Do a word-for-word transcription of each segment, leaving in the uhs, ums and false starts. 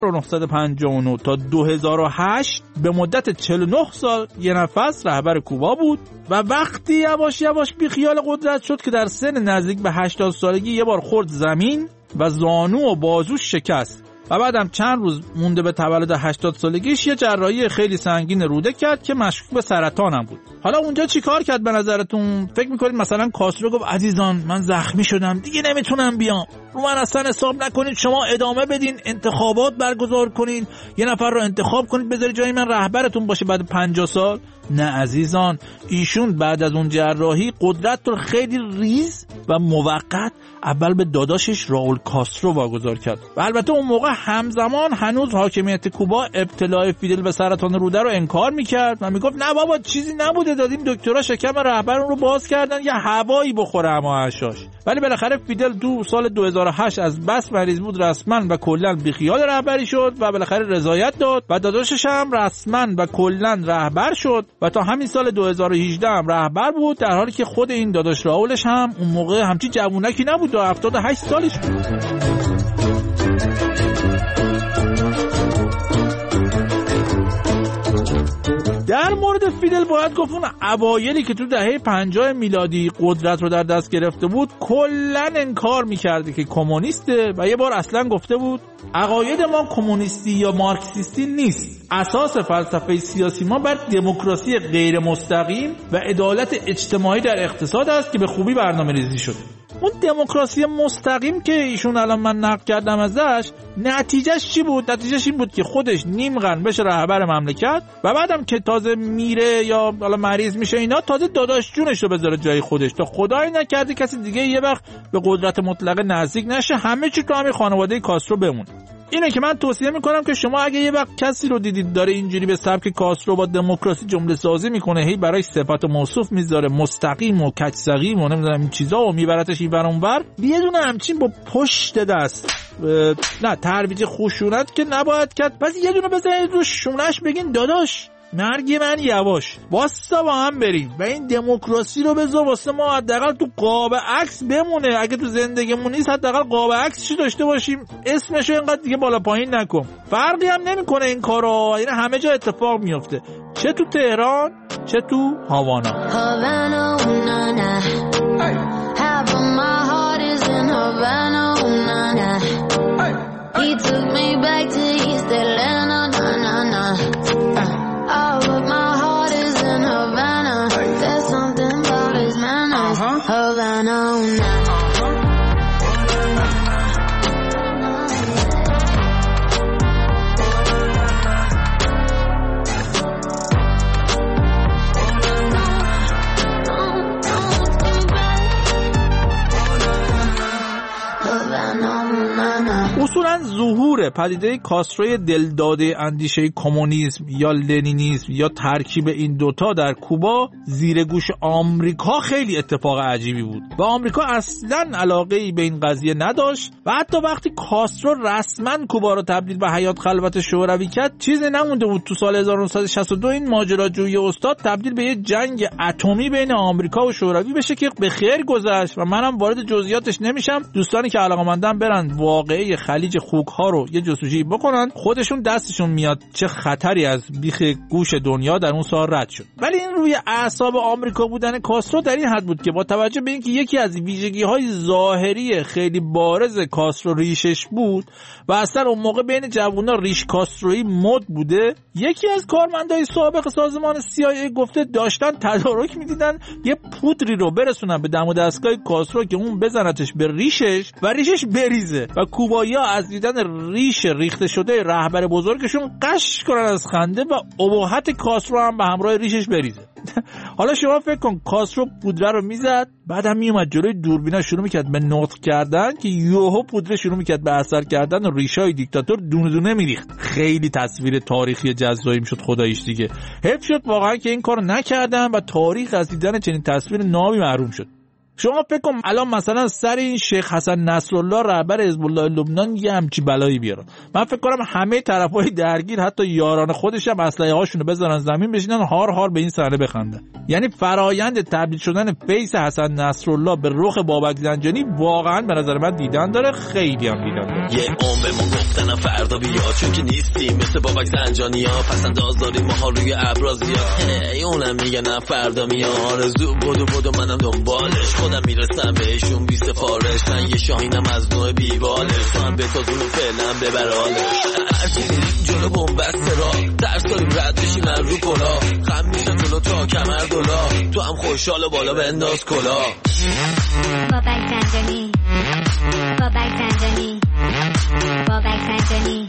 هزار و نهصد و پنجاه و نه تا دو هزار و هشت به مدت چهل و نه سال یه نفس رهبر کوبا بود و وقتی یواش یواش بی خیال قدرت شد که در سن نزدیک به هشتاد سالگی یه بار خورد زمین و زانو و بازوش شکست و بعدم چند روز مونده به تولد هشتاد سالگیش یه جراحی خیلی سنگین روده کرد که مشکوک به سرطان هم بود. حالا اونجا چی کار کرد به نظرتون؟ فکر میکنید مثلا کاسترو گفت عزیزان من زخمی شدم دیگه نمیتونم بیام، رو من اصلا حساب نکنید، شما ادامه بدین، انتخابات برگزار کنین، یه نفر رو انتخاب کنید بذارید جای من رهبرتون باشه بعد پنجاه سال؟ نه عزیزان، ایشون بعد از اون جراحی قدرت رو خیلی ریز و موقت اول به داداشش راول کاسترو واگذار کرد و البته اون موقع همزمان هنوز حاکمیت کوبا ابتلای فیدل به سرطان روده رو انکار میکرد و میگفت نه بابا چیزی نبوده، دادیم دکترها شکم رهبرون رو باز کردن یه هوایی بخوره اما هشاش. ولی بالاخره فیدل دو سال دو هزار و هشت از بس مریض بود رسما و کلا بیخیال رهبری شد و بالاخره رضایت داد و داداشش هم رسما و کلا رهبر شد و تا همین سال دو هزار و هجده هم رهبر بود، در حالی که خود این داداش راولش هم اون موقع همچی جوونکی نبود و هفتاد و هشت سالش بود. در مورد فیدل باید گفت اون اوایلی که تو دهه پنجاه میلادی قدرت رو در دست گرفته بود کلاً انکار میکرده که کمونیسته و یه بار اصلاً گفته بود عقاید ما کمونیستی یا مارکسیستی نیست، اساس فلسفه سیاسی ما بر دموکراسی غیر مستقیم و عدالت اجتماعی در اقتصاد است که به خوبی برنامه‌ریزی شده. اون دموکراسی مستقیم که ایشون الان من نقد کردم ازش، نتیجهش چی بود؟ نتیجهش این بود که خودش نیم قرن بشه رهبر مملکت و بعدم که تازه میره یا حالا مریض میشه اینا تازه داداش جونش رو بذاره جای خودش تا خدای نکرده کسی دیگه یه وقت به قدرت مطلقه نزدیک نشه، همه چی تو همین خانواده کاسترو بمونه. اینه که من توصیه میکنم که شما اگه یه وقت کسی رو دیدید داره اینجوری به سبک کاسترو با دموکراسی جمله سازی میکنه، هی برای صفت و موصوف میذاره مستقیم و کج‌سقیم و نمیدونم این چیزا و میبرتش این ور اون ور، یه دونه همچین با پشت دست نه ترویج خشونت که نباید کرد، بس یه دونه بزنید رو شونش بگین داداش مرگ من یواش واسه با هم بریم و این دموکراسی رو بذار واسه ما حداقل تو قاب عکس بمونه، اگه تو زندگیمون نیست حداقل قاب عکسش داشته باشیم، اسمشو اینقدر دیگه بالا پایین نکن. فرقی هم نمیکنه این کارا، این همه جا اتفاق میفته، چه تو تهران چه تو هاوانا. He took me back to East Atlanta, na na na. Oh, but my heart is in Havana. There's something about his manners. Havana, na. اصولا ظهور پدیده کاستروی دلداده اندیشه کمونیسم یا لنینیسم یا ترکیب این دوتا در کوبا زیر گوش آمریکا خیلی اتفاق عجیبی بود و آمریکا اصلا علاقه‌ای به این قضیه نداشت و حتی وقتی کاسترو رسما کوبا رو تبدیل به حیات خلوت شوروی کرد چیزی نمونده بود تو سال هزار و نهصد و شصت و دو این ماجراجویی استاد تبدیل به یه جنگ اتمی بین آمریکا و شوروی بشه که به خیر گذشت و منم وارد جزئیاتش نمیشم. دوستانی که علاقه‌مندن برن واقعه خلیج خوک ها رو یه جستجویی بکنن، خودشون دستشون میاد چه خطری از بیخ گوش دنیا در اون سال رد شد. ولی این روی اعصاب آمریکا بودن کاسترو در این حد بود که با توجه به اینکه یکی از ویژگی‌های ظاهری خیلی بارز کاسترو ریشش بود و اصلا اون موقع بین جوونا ریش کاسترویی مد بوده، یکی از کارمندای سابق سازمان سی آی ای گفته داشتن تدارک میدیدن یه پودری رو برسونن به دم و دستگاه کاسترو که اون بزنتش به ریشش و ریشش بریزه و کوبایی‌ها از دیدن ریش ریخته شده رهبر بزرگشون قش کنن از خنده و ابهت کاسترو هم به همراه ریشش بریزه. حالا شما فکر کن کاسترو پودره رو میزد، بعدم میومد جلوی دوربینا شروع میکرد به نطق کردن که یوهو پودره شروع میکرد به اثر کردن و ریشای دیکتاتور دونه دونه میریخت. خیلی تصویر تاریخی جذابی میشد خداییش دیگه. حیف شد واقعا که این کارو نکردن و تاریخ از دیدن چنین تصویر نابی محروم شد. شما فکر کن الان مثلا سر این شیخ حسن نصرالله رهبر حزب الله لبنان یه همچی بلایی بیارن، من فکر کنم همه طرفای درگیر حتی یاران خودش هم اسلحه هاشونو بذارن زمین بشینن هار هار به این صحنه بخندن. یعنی فرایند تبدیل شدن فیس حسن نصرالله به رخ بابک زنجانی واقعا به نظر من دیدن داره، خیلی هم دیدن داره. یه عمر ما گفتنم فردا بیا، چون که نیستیم مثل بابک زنجانی ها، پس انداز داریم ماها روی ابرازی ها. هی اونم میگه نه فردا میاد، آرزو بدو بدو منم دنبالش، خودم میرسم بهشون بی سفارش، من یه شاهینم از نوع بیوالش، تو هم به تازونو فعلا ببرالش. هرچی میریم جلو بومبست را، ترس داریم رد بشیم رو کلا، خم میشن جلو تا کمر دولا، تو هم خوشحال و بالا بنداز کلا. بابک زنجانی، بابک زنجانی، بابک زنجانی.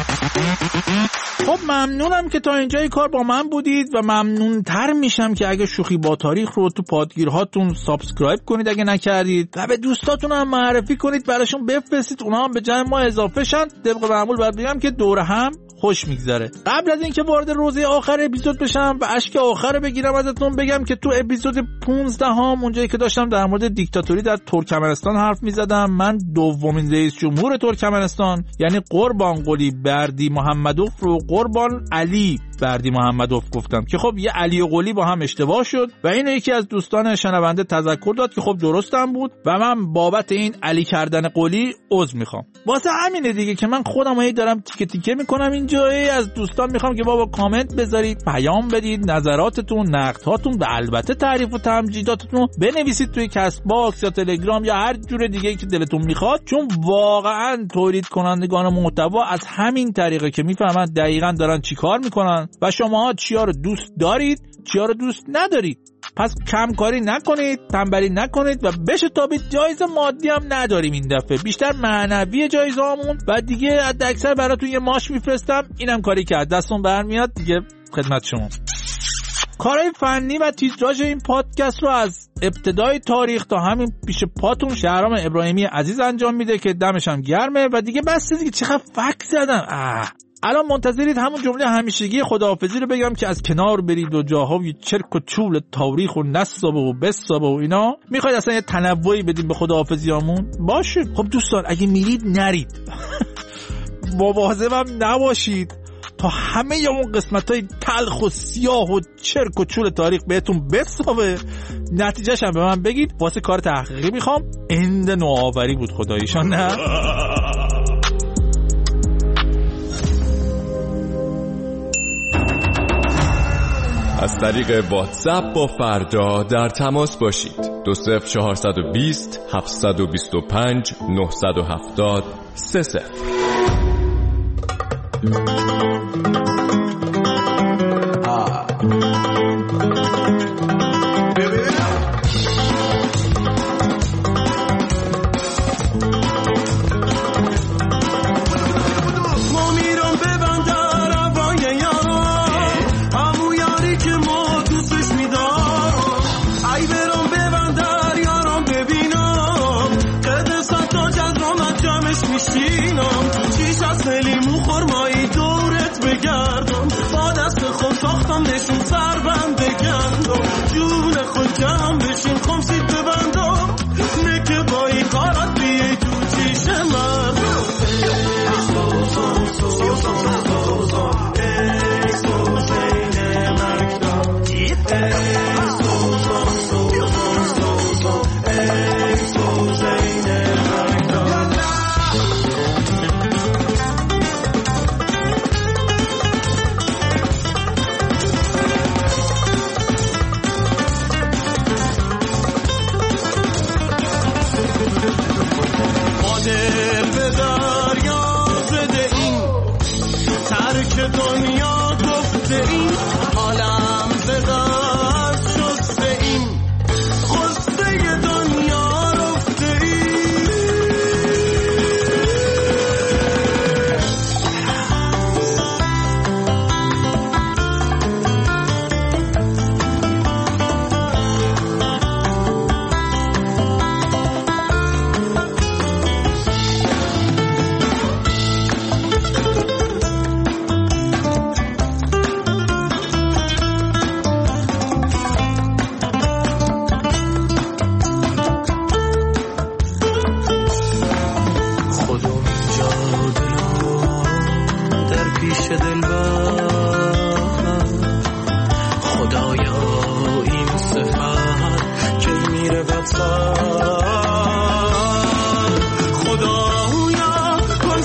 خب ممنونم که تا اینجای کار با من بودید و ممنونتر میشم که اگه شوخی با تاریخ رو تو پادگیرهاتون سابسکرایب کنید اگه نکردید و به دوستاتون هم معرفی کنید، براشون بفرستید اونا هم به جمع ما اضافه شن. طبق معمول باید بگم که دور هم خوش میگذره. قبل از اینکه وارد روزه آخر اپیزود بشم و اشک آخر بگیرم ازتون بگم که تو اپیزود پانزده هم اونجایی که داشتم در مورد دیکتاتوری در ترکمنستان حرف میزدم، من دومین رئیس جمهور ترکمنستان یعنی قربان قلی بردی محمدوف رو قربان علی بردی محمدوف گفتم که خب یه علی و قلی با هم اشتباه شد و اینو یکی از دوستان شنونده تذکر داد که خب درستم بود و من بابت این علی کردن قلی عذر میخوام. واسه همینه دیگه که من خودم هی دارم تیکه تیکه میکنم اینجا، از دوستان میخوام که بابا کامنت بذارید، پیام بدید، نظراتتون، نقدهاتون و البته تعریف و تمجیداتتون بنویسید توی کست باکس یا تلگرام یا هر جور دیگه‌ای که دلتون میخواد، چون واقعا تولید کنندگان محتوا از همین طریقه که میفهمن دقیقاً دارن چیکار میکنن و شماها چیا رو دوست دارید چیا رو دوست ندارید. پس کمکاری نکنید، تنبلی نکنید و بشه تابید. جایزه مادی هم نداریم این دفعه، بیشتر معنوی جایزه هامون و دیگه حد اکثر براتون یه ماش میفرستم، اینم کاری که از دستون برمیاد دیگه خدمت شما. کارهای فنی و تیتراژ این پادکست رو از ابتدای تاریخ تا همین پیش پاتون شهرام ابراهیمی عزیز انجام میده که دمش هم گرمه و دیگه بس دیگه چقدر فک زدم. اه الان منتظرید همون جمله همیشگی خداحافظی رو بگم که از کنار برید و جاهای چرک و چول تاریخ و نسابه و بسابه و اینا. میخواید اصلا یه تنوعی بدیم به خداحافظیامون؟ باشه. خب دوستان اگه میرید نرید مواظبم نباشید تا همه اون قسمتای تلخ و سیاه و چرک و چول تاریخ بهتون بسابه، نتیجهش هم به من بگید. واسه کار تحقیقی میخوام. اند نوآوری بود خداییشان نه. از طریق واتساپ با فردا در تماس باشید. دو صفر چهارصد و بیست هفتصد و بیست و پنج نهصد و هفتاد سه صفر. نشون سر بند بگندم جون خود جمع بشین خمسید ببندم نکه با این کارت بیه تو چیش من دنیا گفته این عالم زدن شسته این خسته دنیا رفته این خدایا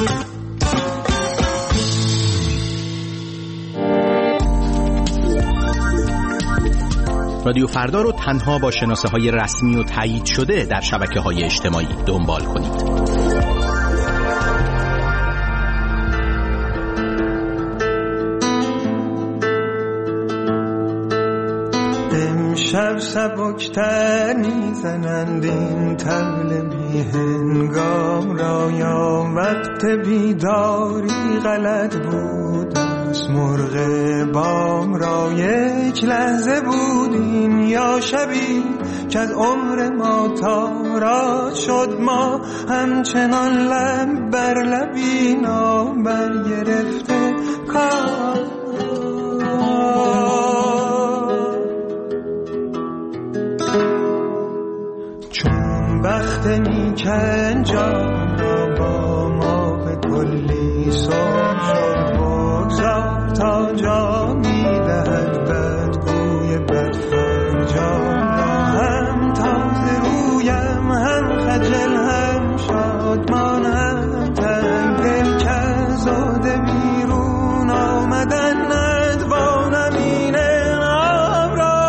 رادیو فردا رو تنها با شناسه های رسمی و تایید شده در شبکه های اجتماعی دنبال کنید. امشب سبکتر میزنند این طبل بی هنگام را، یا وقت بیداری غلط بود از مرغ بام را. یک لحظه بودیم یا شبی که از عمر ما تارا شد، ما همچنان لب بر لبی نابر گرفته کار. چون بخت میکن جان را با ما به کلی سر شد، بگذار تا جا میدهد بدگوی بدفرجام را. هم تازه رویم هم خجل هم شادمان هم تنگ دل که زاده بیرون آمدن ندوانم این انعام را.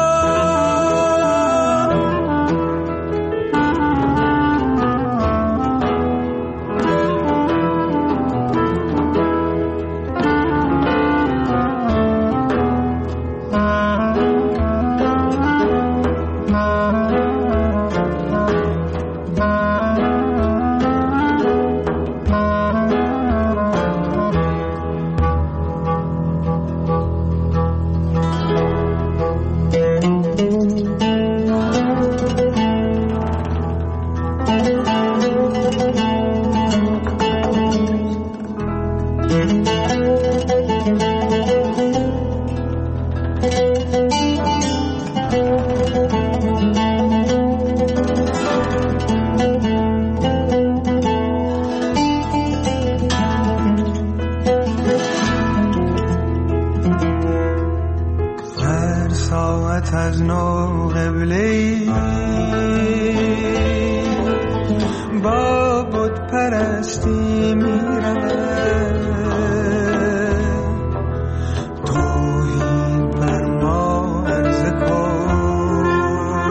از نو قبله با بت پرستی میرود، توحید بر ما عرضه کن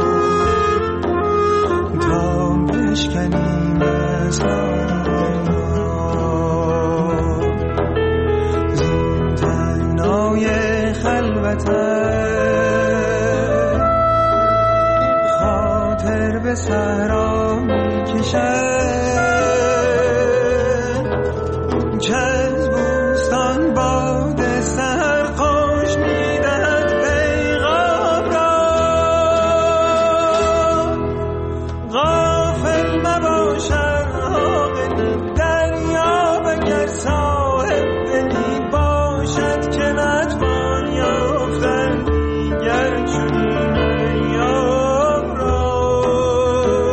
تا بشکنیم اسرار زین تنهای خلوتت. به صحرا میکشد که از بوستان باد سحر خوش میدهد پیغام را. غافل مباشد عاقلی دریا، اگر صاحب دلی باشد که نتوان یافتن دیگر چنین ایام را.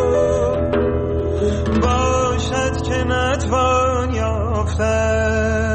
باشد که نتوان یافتن